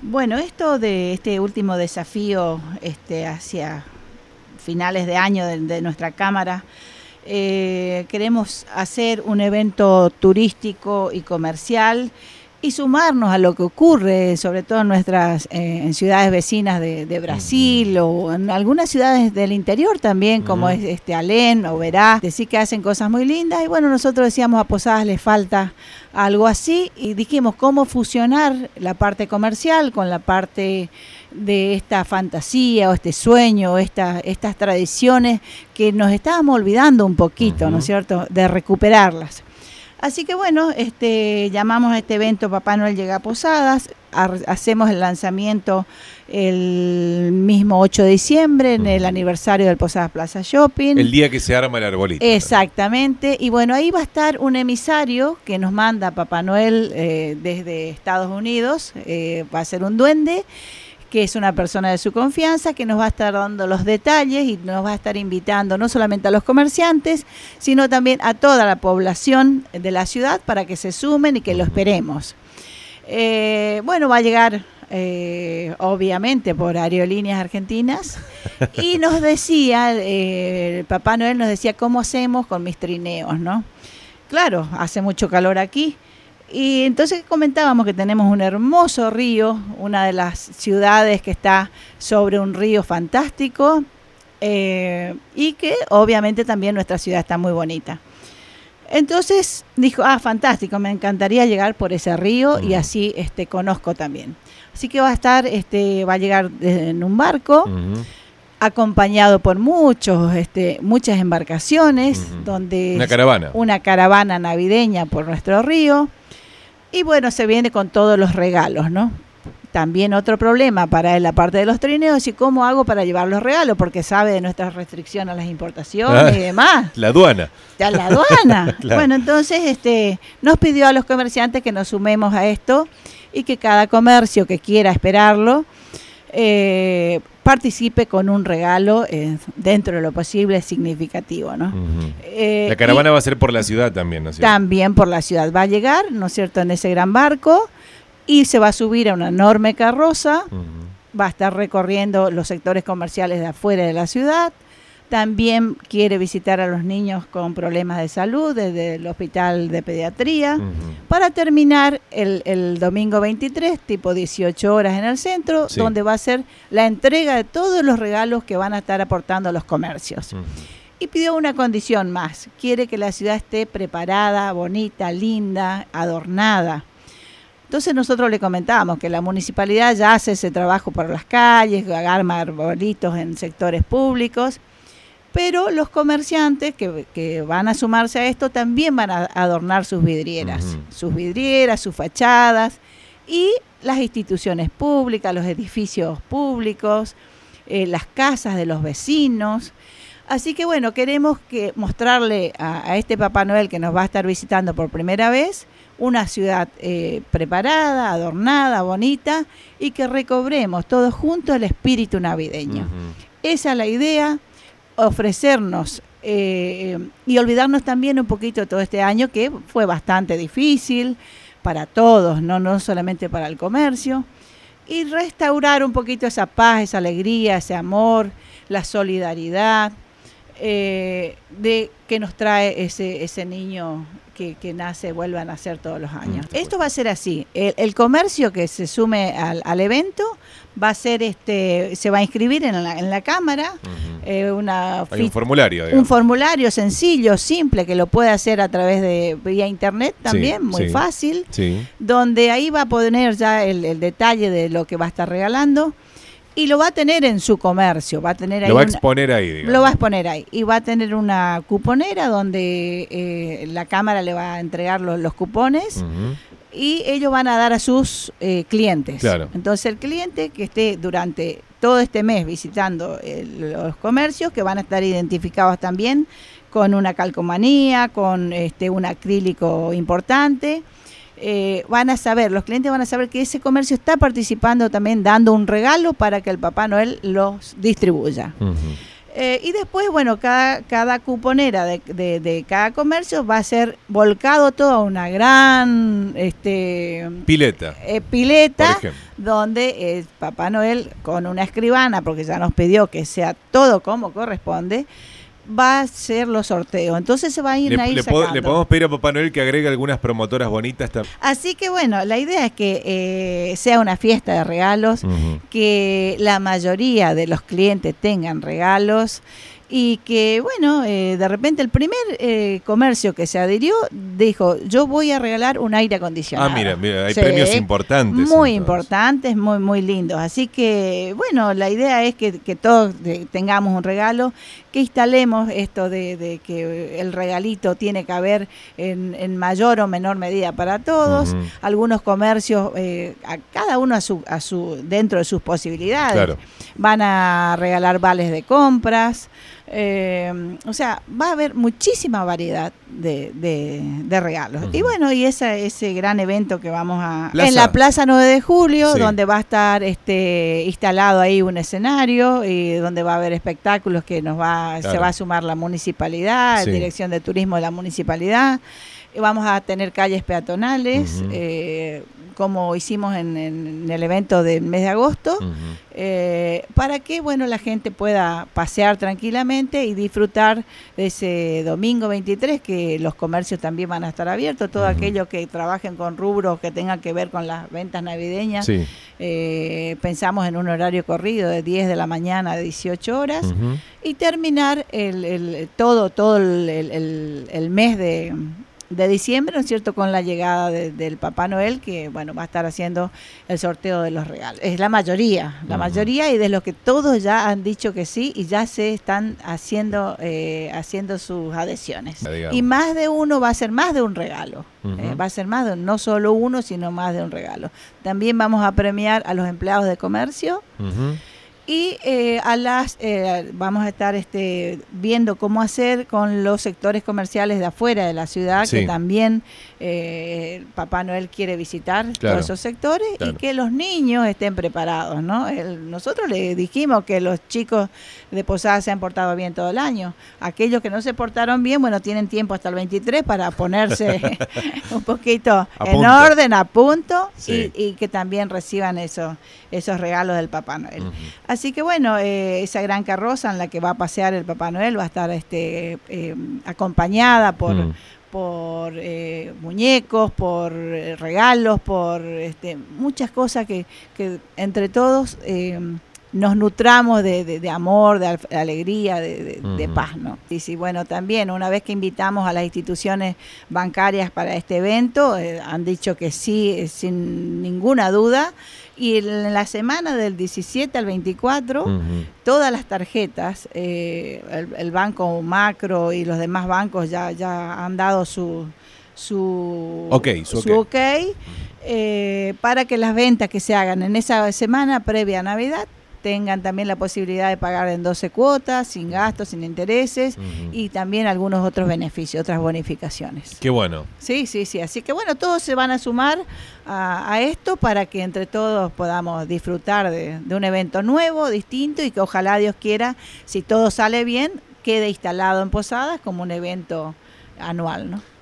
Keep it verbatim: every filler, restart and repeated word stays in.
Bueno, esto de este último desafío este, hacia finales de año de, de nuestra Cámara, eh, queremos hacer un evento turístico y comercial y sumarnos a lo que ocurre, sobre todo en nuestras eh, en ciudades vecinas de, de Brasil uh-huh. o en algunas ciudades del interior también, uh-huh. como es este Alén o Verá, decir que hacen cosas muy lindas. Y bueno, nosotros decíamos a Posadas les falta algo así y dijimos cómo fusionar la parte comercial con la parte de esta fantasía o este sueño, o esta, estas tradiciones que nos estábamos olvidando un poquito, uh-huh. ¿no es cierto?, de recuperarlas. Así que bueno, este, llamamos a este evento Papá Noel llega a Posadas, a, hacemos el lanzamiento el mismo ocho de diciembre, en el aniversario del Posadas Plaza Shopping. El día que se arma el arbolito. Exactamente, y bueno, ahí va a estar un emisario que nos manda Papá Noel eh, desde Estados Unidos, eh, va a ser un duende, que es una persona de su confianza, que nos va a estar dando los detalles y nos va a estar invitando no solamente a los comerciantes, sino también a toda la población de la ciudad para que se sumen y que lo esperemos. Eh, bueno, va a llegar eh, obviamente por Aerolíneas Argentinas y nos decía, eh, Papá Noel nos decía cómo hacemos con mis trineos, ¿no? Claro, hace mucho calor aquí. Y entonces comentábamos que tenemos un hermoso río, una de las ciudades que está sobre un río fantástico eh, y que obviamente también nuestra ciudad está muy bonita. Entonces dijo, ah, fantástico, me encantaría llegar por ese río uh-huh. y así este, conozco también. Así que va a estar, este, va a llegar en un barco, uh-huh. acompañado por muchos, este, muchas embarcaciones, uh-huh. donde una caravana, una caravana navideña por nuestro río. Y bueno, se viene con todos los regalos, ¿no? También otro problema para la parte de los trineos y cómo hago para llevar los regalos, porque sabe de nuestras restricciones a las importaciones ah, y demás. La aduana. Ya la aduana. Claro. Bueno, entonces este, nos pidió a los comerciantes que nos sumemos a esto y que cada comercio que quiera esperarlo eh, participe con un regalo eh, dentro de lo posible significativo, ¿no? Uh-huh. Eh, la caravana va a ser por la ciudad también, ¿no es cierto? También por la ciudad va a llegar, ¿no es cierto?, en ese gran barco y se va a subir a una enorme carroza, uh-huh. va a estar recorriendo los sectores comerciales de afuera de la ciudad. También quiere visitar a los niños con problemas de salud desde el hospital de pediatría, uh-huh. para terminar el, el domingo veintitrés, tipo dieciocho horas en el centro, sí. donde va a ser la entrega de todos los regalos que van a estar aportando los comercios. Uh-huh. Y pidió una condición más, quiere que la ciudad esté preparada, bonita, linda, adornada. Entonces nosotros le comentábamos que la municipalidad ya hace ese trabajo por las calles, arma arbolitos en sectores públicos, pero los comerciantes que, que van a sumarse a esto también van a adornar sus vidrieras, uh-huh. sus vidrieras, sus fachadas y las instituciones públicas, los edificios públicos, eh, las casas de los vecinos. Así que bueno, queremos que mostrarle a, a este Papá Noel que nos va a estar visitando por primera vez una ciudad eh, preparada, adornada, bonita y que recobremos todos juntos el espíritu navideño. Uh-huh. Esa es la idea. Ofrecernos eh, y olvidarnos también un poquito de todo este año que fue bastante difícil para todos, no, no solamente para el comercio, y restaurar un poquito esa paz, esa alegría, ese amor, la solidaridad eh, de que nos trae ese, ese niño que, que nace, vuelve a nacer todos los años. Mm, Esto va a ser así, el, el comercio que se sume al, al evento va a ser este, se va a inscribir en la, en la cámara. Uh-huh. eh, una Hay un formulario, digamos. Un formulario sencillo, simple, que lo puede hacer a través de vía internet también, sí, muy sí, fácil, sí. donde ahí va a poner ya el, el detalle de lo que va a estar regalando y lo va a tener en su comercio, va a tener ahí lo va a una, exponer ahí, digamos. Lo va a exponer ahí y va a tener una cuponera donde eh, la cámara le va a entregar los, los cupones. Uh-huh. Y ellos van a dar a sus eh, clientes. Claro. Entonces el cliente que esté durante todo este mes visitando el, los comercios, que van a estar identificados también con una calcomanía, con este, un acrílico importante, eh, van a saber, los clientes van a saber que ese comercio está participando también dando un regalo para que el Papá Noel los distribuya. Uh-huh. Eh, y después, bueno, cada, cada cuponera de, de, de cada comercio va a ser volcado todo a una gran este, pileta, eh, pileta donde eh, Papá Noel, con una escribana, porque ya nos pidió que sea todo como corresponde, va a hacer los sorteos. Entonces se va a ir le, a ir le, sacando. le podemos pedir a Papá Noel que agregue algunas promotoras bonitas también. Así que bueno, la idea es que eh, sea una fiesta de regalos, uh-huh. que la mayoría de los clientes tengan regalos y que, bueno, eh, de repente el primer eh, comercio que se adhirió dijo, yo voy a regalar un aire acondicionado. Ah, mira, mira, hay sí, premios importantes. Muy entonces. importantes, muy, muy lindos. Así que, bueno, la idea es que, que todos de, tengamos un regalo, que instalemos esto de, de que el regalito tiene que haber en, en mayor o menor medida para todos. Uh-huh. Algunos comercios, eh, a cada uno a su, a su, dentro de sus posibilidades, claro. van a regalar vales de compras. Eh, o sea, va a haber muchísima variedad de, de, de regalos. Uh-huh. Y bueno, y esa, ese gran evento que vamos a... Plaza. En la Plaza nueve de Julio, sí. donde va a estar este instalado ahí un escenario y donde va a haber espectáculos que nos va claro. se va a sumar la municipalidad, sí. Dirección de Turismo de la municipalidad. Y vamos a tener calles peatonales, uh-huh. eh, como hicimos en, en el evento del mes de agosto, uh-huh. eh, para que bueno la gente pueda pasear tranquilamente y disfrutar de ese domingo veintitrés, que los comercios también van a estar abiertos, todo uh-huh. aquellos que trabajen con rubros que tengan que ver con las ventas navideñas. Sí. Eh, pensamos en un horario corrido de diez de la mañana a dieciocho horas uh-huh. y terminar el, el todo, todo el, el, el mes de... de diciembre, ¿no es cierto?, con la llegada de, del Papá Noel, que bueno, va a estar haciendo el sorteo de los regalos. Es la mayoría, la uh-huh. mayoría, y de los que todos ya han dicho que sí y ya se están haciendo eh, haciendo sus adhesiones. Digamos. Y más de uno va a ser más de un regalo. Uh-huh. Eh, va a ser más de no solo uno, sino más de un regalo. También vamos a premiar a los empleados de comercio. Uh-huh. Y eh, a las eh, vamos a estar este, viendo cómo hacer con los sectores comerciales de afuera de la ciudad, sí. que también eh, Papá Noel quiere visitar claro. todos esos sectores claro. y que los niños estén preparados, ¿no? El, nosotros le dijimos que los chicos de Posada se han portado bien todo el año. Aquellos que no se portaron bien, bueno, tienen tiempo hasta el veintitrés para ponerse un poquito a en punto. orden, a punto, sí. y, y que también reciban eso, esos regalos del Papá Noel. Uh-huh. Así que bueno, eh, esa gran carroza en la que va a pasear el Papá Noel va a estar este, eh, acompañada por, mm. por eh, muñecos, por eh, regalos, por este, muchas cosas que, que entre todos eh, nos nutramos de, de, de amor, de alegría, de, de, uh-huh. de paz, ¿no? Y sí, bueno, también una vez que invitamos a las instituciones bancarias para este evento, eh, han dicho que sí, sin ninguna duda. Y en la semana del diecisiete al veinticuatro, uh-huh. todas las tarjetas, eh, el, el Banco Macro y los demás bancos ya, ya han dado su su, okay, su, su okay, okay eh, para que las ventas que se hagan en esa semana previa a Navidad tengan también la posibilidad de pagar en doce cuotas, sin gastos, sin intereses, uh-huh. y también algunos otros beneficios, otras bonificaciones. Qué bueno. Sí, sí, sí. Así que bueno, todos se van a sumar a, a esto para que entre todos podamos disfrutar de, de un evento nuevo, distinto, y que ojalá Dios quiera, si todo sale bien, quede instalado en Posadas como un evento anual, ¿no?